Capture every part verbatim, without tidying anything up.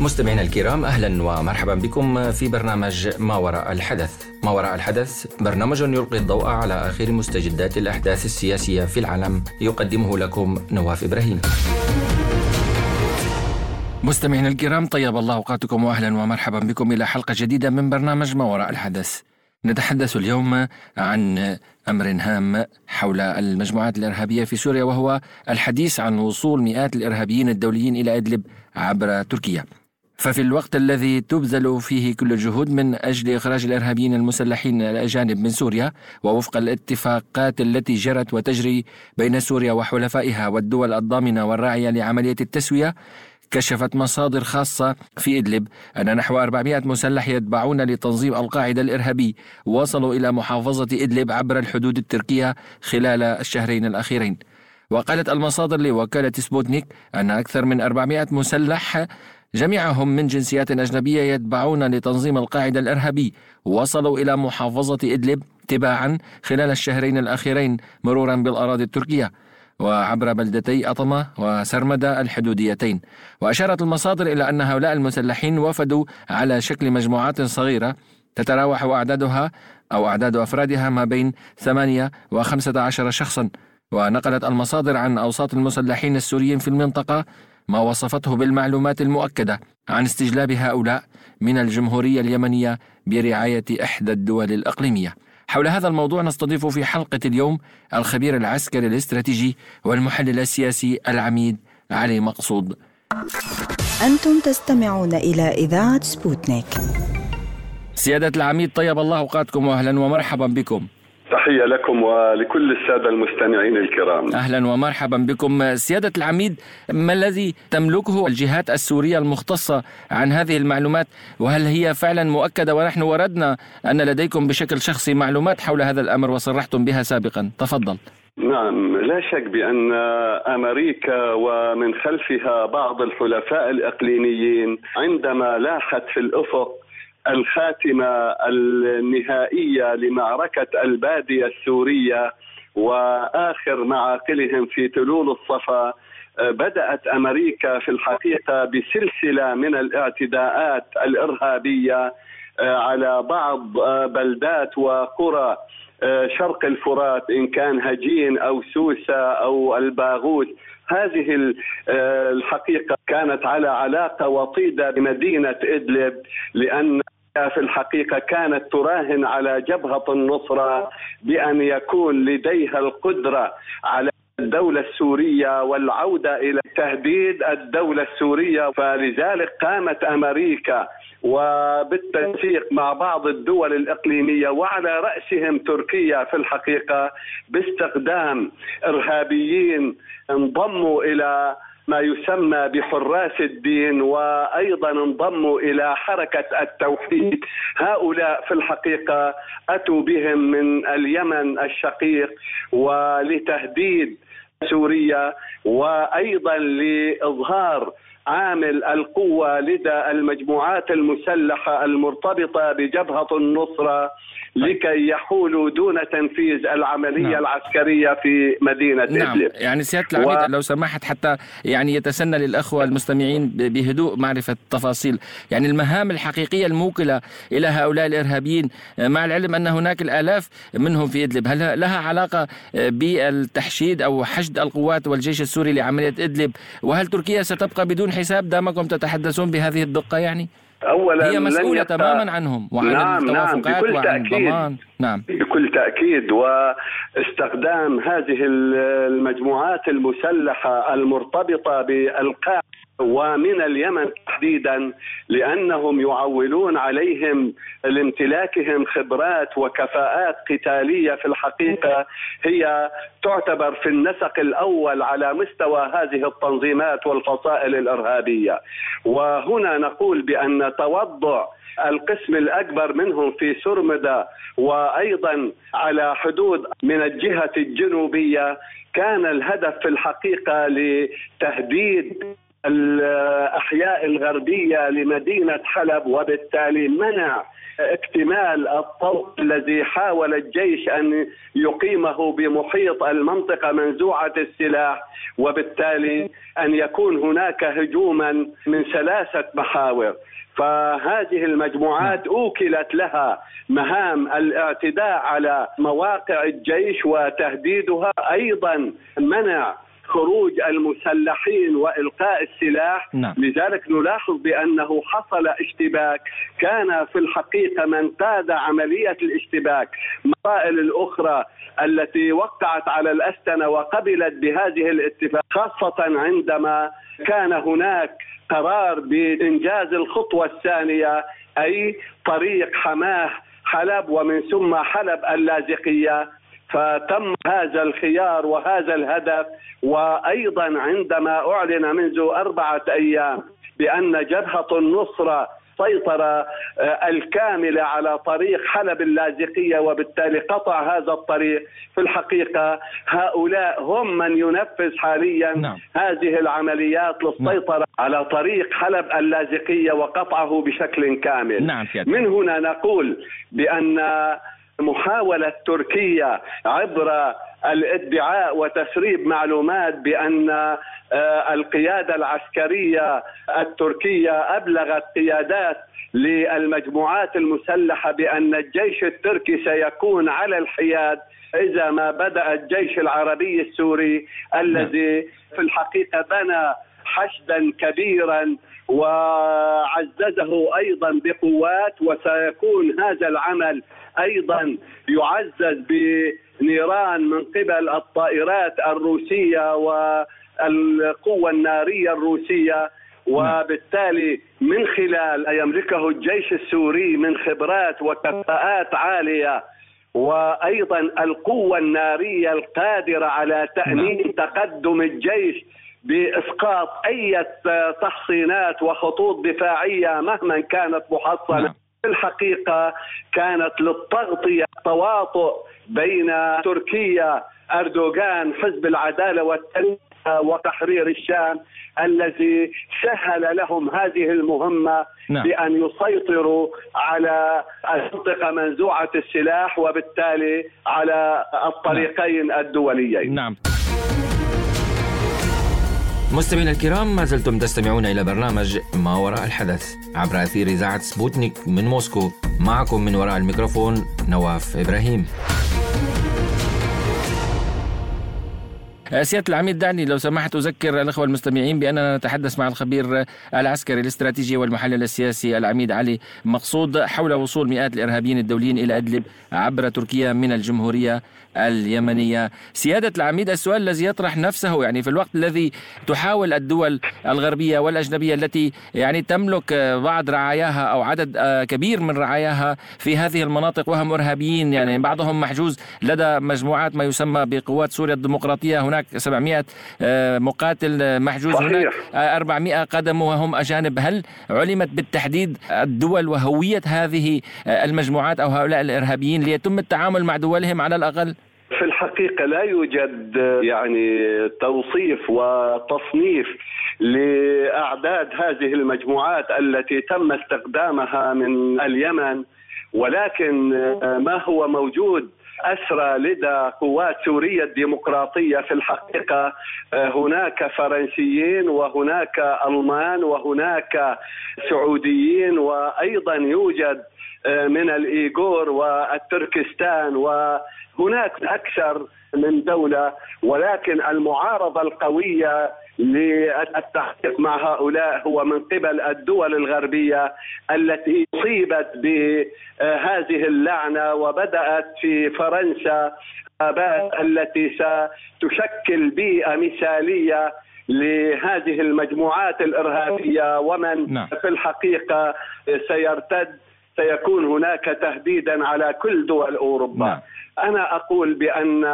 مستمعينا الكرام، أهلا ومرحبا بكم في برنامج ما وراء الحدث. ما وراء الحدث برنامج يلقي الضوء على آخر مستجدات الأحداث السياسية في العالم، يقدمه لكم نواف إبراهيم. مستمعينا الكرام، طيب الله أوقاتكم وأهلا ومرحبا بكم إلى حلقة جديدة من برنامج ما وراء الحدث. نتحدث اليوم عن أمر هام حول المجموعات الإرهابية في سوريا، وهو الحديث عن وصول مئات الإرهابيين الدوليين إلى إدلب عبر تركيا. ففي الوقت الذي تبذل فيه كل الجهود من أجل إخراج الإرهابيين المسلحين الأجانب من سوريا، ووفق الاتفاقات التي جرت وتجري بين سوريا وحلفائها والدول الضامنة والراعية لعملية التسوية، كشفت مصادر خاصة في إدلب أن نحو أربعمائة مسلح يتبعون لتنظيم القاعدة الإرهابي وصلوا إلى محافظة إدلب عبر الحدود التركية خلال الشهرين الأخيرين. وقالت المصادر لوكالة سبوتنيك أن أكثر من أربعمائة مسلح جميعهم من جنسيات أجنبية يتبعون لتنظيم القاعدة الإرهابي وصلوا إلى محافظة إدلب تباعا خلال الشهرين الأخيرين مرورا بالأراضي التركية وعبر بلدتي أطمة وسرمدة الحدوديتين. وأشارت المصادر إلى أن هؤلاء المسلحين وفدوا على شكل مجموعات صغيرة تتراوح أعدادها أو أعداد أفرادها ما بين ثمانية وخمسة عشر شخصا. ونقلت المصادر عن أوساط المسلحين السوريين في المنطقة ما وصفته بالمعلومات المؤكدة عن استجلاب هؤلاء من الجمهورية اليمنية برعاية إحدى الدول الإقليمية. حول هذا الموضوع نستضيف في حلقة اليوم الخبير العسكري الاستراتيجي والمحلل السياسي العميد علي مقصود. أنتم تستمعون إلى إذاعة سبوتنيك. سيادة العميد، طيب الله أوقاتكم وأهلا ومرحبا بكم. تحية لكم ولكل السادة المستمعين الكرام. أهلا ومرحبا بكم. سيادة العميد، ما الذي تملكه الجهات السورية المختصة عن هذه المعلومات، وهل هي فعلا مؤكدة؟ ونحن وردنا أن لديكم بشكل شخصي معلومات حول هذا الأمر وصرحتم بها سابقا. تفضل. نعم، لا شك بأن أمريكا ومن خلفها بعض الحلفاء الإقليميين عندما لاحت في الأفق الخاتمة النهائية لمعركة البادية السورية وآخر معاقلهم في تلول الصفا، بدأت أمريكا في الحقيقة بسلسلة من الاعتداءات الإرهابية على بعض بلدات وقرى شرق الفرات، إن كان هجين أو سوسة أو الباغوث. هذه الحقيقة كانت على علاقة وطيدة بمدينة إدلب، لأن في الحقيقة كانت تراهن على جبهة النصرة بأن يكون لديها القدرة على الدولة السورية والعودة إلى تهديد الدولة السورية. فلذلك قامت أمريكا وبالتنسيق مع بعض الدول الإقليمية وعلى رأسهم تركيا في الحقيقة باستخدام إرهابيين انضموا إلى ما يسمى بحراس الدين، وأيضا انضموا إلى حركة التوحيد. هؤلاء في الحقيقة أتوا بهم من اليمن الشقيق ولتهديد سوريا، وأيضا لإظهار عامل القوة لدى المجموعات المسلحة المرتبطة بجبهة النصرة لكي يحولوا دون تنفيذ العملية نعم. العسكرية في مدينة نعم. إدلب. يعني سيادة العميد و... لو سمحت حتى يعني يتسنى للأخوة المستمعين بهدوء معرفة التفاصيل، يعني المهام الحقيقية الموكلة إلى هؤلاء الإرهابيين، مع العلم أن هناك الآلاف منهم في إدلب، هل لها علاقة بالتحشيد أو حشد القوات والجيش السوري لعملية إدلب؟ وهل تركيا ستبقى بدون حساب دامكم تتحدثون بهذه الدقة؟ يعني أولا هي مسؤولة تماما عنهم وعن نعم التوافقات نعم وعن الضمان. نعم بكل تأكيد. واستخدام هذه المجموعات المسلحة المرتبطة بالقاعدة ومن اليمن تحديدا، لأنهم يعولون عليهم لامتلاكهم خبرات وكفاءات قتالية في الحقيقة هي تعتبر في النسق الأول على مستوى هذه التنظيمات والفصائل الإرهابية. وهنا نقول بأن توضع القسم الأكبر منهم في سرمدة وأيضا على حدود من الجهة الجنوبية كان الهدف في الحقيقة لتهديد الأحياء الغربية لمدينة حلب، وبالتالي منع اكتمال الطوق الذي حاول الجيش أن يقيمه بمحيط المنطقة منزوعة السلاح، وبالتالي أن يكون هناك هجوما من ثلاثة محاور. فهذه المجموعات أوكلت لها مهام الاعتداء على مواقع الجيش وتهديدها، أيضا منع خروج المسلحين وإلقاء السلاح. نعم. لذلك نلاحظ بأنه حصل اشتباك، كان في الحقيقة من قاد عملية الاشتباك المرائل الأخرى التي وقعت على الأستنة وقبلت بهذه الاتفاق، خاصة عندما كان هناك قرار بإنجاز الخطوة الثانية، أي طريق حماه حلب ومن ثم حلب اللاذقية، فتم هذا الخيار وهذا الهدف. وأيضا عندما أعلن منذ أربعة أيام بأن جبهة النصرة سيطرة الكاملة على طريق حلب اللاذقية وبالتالي قطع هذا الطريق، في الحقيقة هؤلاء هم من ينفذ حاليا نعم. هذه العمليات للسيطرة نعم. على طريق حلب اللاذقية وقطعه بشكل كامل. نعم. من هنا نقول بأن محاولة تركيا عبر الادعاء وتسريب معلومات بأن القيادة العسكرية التركية أبلغت قيادات للمجموعات المسلحة بأن الجيش التركي سيكون على الحياد إذا ما بدأ الجيش العربي السوري الذي في الحقيقة بنى حشدا كبيرا وعززه أيضا بقوات، وسيكون هذا العمل أيضا يعزز بنيران من قبل الطائرات الروسية والقوة النارية الروسية، وبالتالي من خلال يملكه الجيش السوري من خبرات وكفاءات عالية، وأيضا القوة النارية القادرة على تأمين تقدم الجيش بإسقاط أي تحصينات وخطوط دفاعية مهما كانت محصنة. في الحقيقة كانت للتغطية تواطؤ بين تركيا أردوغان حزب العدالة والتنمية وتحرير الشام الذي سهل لهم هذه المهمة نعم. بأن يسيطروا على المنطقة منزوعة السلاح وبالتالي على الطريقين نعم. الدوليين. نعم. مستمعينا الكرام، ما زلتم تستمعون إلى برنامج ما وراء الحدث عبر أثير إذاعة سبوتنيك من موسكو. معكم من وراء الميكروفون نواف إبراهيم. سيادة العميد، دعني لو سمحت أذكر الأخوة المستمعين بأننا نتحدث مع الخبير العسكري الاستراتيجي والمحلل السياسي العميد علي مقصود حول وصول مئات الإرهابيين الدوليين إلى أدلب عبر تركيا من الجمهورية اليمنية. سيادة العميد، السؤال الذي يطرح نفسه يعني في الوقت الذي تحاول الدول الغربية والأجنبية التي يعني تملك بعض رعاياها أو عدد كبير من رعاياها في هذه المناطق وهم إرهابيين، يعني بعضهم محجوز لدى مجموعات ما يسمى بقوات سوريا الديمقراطية، هناك سبعمائة مقاتل محجوز صحيح. هناك أربعمائة قدموا وهم أجانب. هل علمت بالتحديد الدول وهوية هذه المجموعات أو هؤلاء الإرهابيين ليتم التعامل مع دولهم على الأقل؟ في الحقيقة لا يوجد يعني توصيف وتصنيف لأعداد هذه المجموعات التي تم استخدامها من اليمن، ولكن ما هو موجود أسرى لدى قوات سوريا الديمقراطية في الحقيقة هناك فرنسيين وهناك ألمان وهناك سعوديين، وأيضا يوجد من الإيغور والتركستان، وهناك أكثر من دولة. ولكن المعارضة القوية للتحقيق مع هؤلاء هو من قبل الدول الغربية التي أصيبت بهذه اللعنة، وبدأت في فرنسا التي ستشكل بيئة مثالية لهذه المجموعات الإرهابية، ومن نعم. في الحقيقة سيرتد سيكون هناك تهديدا على كل دول أوروبا. نعم. أنا أقول بأن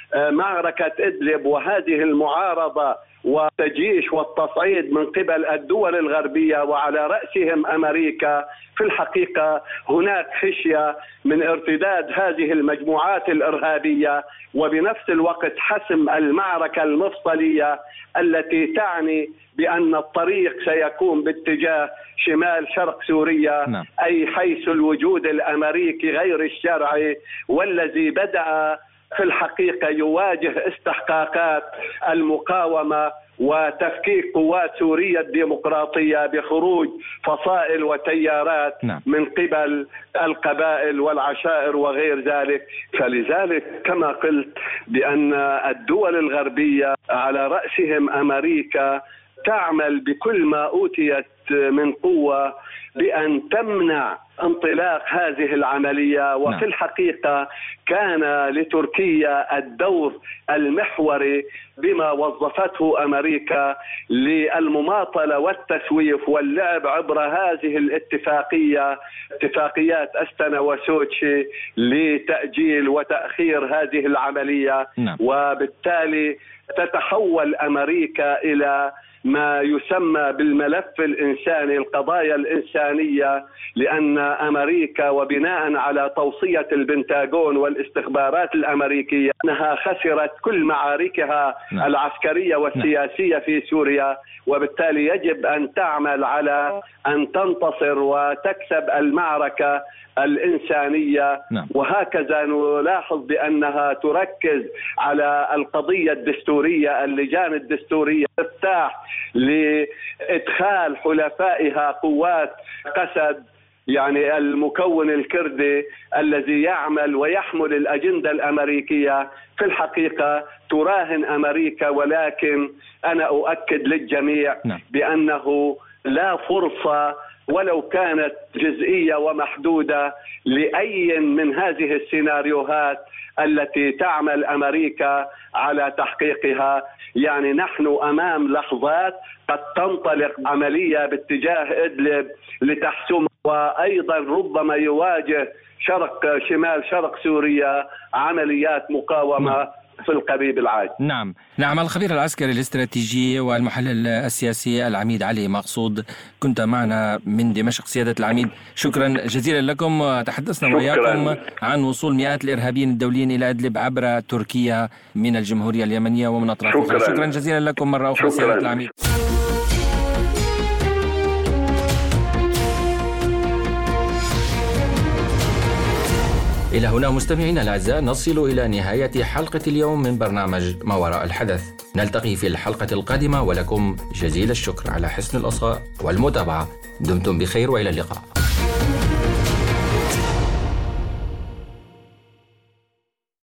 معركة إدلب وهذه المعارضة والتجيش والتصعيد من قبل الدول الغربية وعلى رأسهم أمريكا، في الحقيقة هناك خشية من ارتداد هذه المجموعات الإرهابية وبنفس الوقت حسم المعركة المفصلية التي تعني بأن الطريق سيكون باتجاه شمال شرق سوريا. نعم. أي حيث الوجود الأمريكي غير الشرعي والذي بدأ في الحقيقة يواجه استحقاقات المقاومة وتفكيك قوات سوريا الديمقراطية بخروج فصائل وتيارات نعم. من قبل القبائل والعشائر وغير ذلك. فلذلك كما قلت بأن الدول الغربية على رأسهم أمريكا تعمل بكل ما أوتيت من قوة بأن تمنع انطلاق هذه العملية. وفي الحقيقة كان لتركيا الدور المحوري بما وظفته أمريكا للمماطلة والتسويف واللعب عبر هذه الاتفاقية، اتفاقيات أستنا وسوتشي، لتأجيل وتأخير هذه العملية. نعم. وبالتالي تتحول أمريكا إلى ما يسمى بالملف الإنساني، القضايا الإنسانية، لأن أمريكا وبناء على توصية البنتاغون والاستخبارات الأمريكية أنها خسرت كل معاركها نعم. العسكرية والسياسية نعم. في سوريا، وبالتالي يجب أن تعمل على أن تنتصر وتكسب المعركة الإنسانية. نعم. وهكذا نلاحظ بأنها تركز على القضية الدستورية، اللجان الدستورية تفتح لإدخال حلفائها قوات قسد، يعني المكون الكردي الذي يعمل ويحمل الأجندة الأمريكية. في الحقيقة تراهن أمريكا، ولكن أنا أؤكد للجميع نعم. بأنه لا فرصة ولو كانت جزئية ومحدودة لأي من هذه السيناريوهات التي تعمل أمريكا على تحقيقها. يعني نحن أمام لحظات قد تنطلق عملية باتجاه إدلب لتحسم، وأيضا ربما يواجه شرق شمال شرق سوريا عمليات مقاومة نعم. في القريب العاجل. نعم نعم الخبير العسكري الاستراتيجي والمحلل السياسي العميد علي مقصود، كنت معنا من دمشق سيادة العميد، شكرا جزيلا لكم. تحدثنا وياكم عن وصول مئات الإرهابيين الدوليين إلى إدلب عبر تركيا من الجمهورية اليمنية ومن أطراف أخرى. شكرا. شكرا جزيلا لكم مرة أخرى سيادة العميد. إلى هنا مستمعينا الأعزاء نصل إلى نهاية حلقة اليوم من برنامج ما وراء الحدث. نلتقي في الحلقة القادمة، ولكم جزيل الشكر على حسن الإصغاء والمتابعة. دمتم بخير وإلى اللقاء.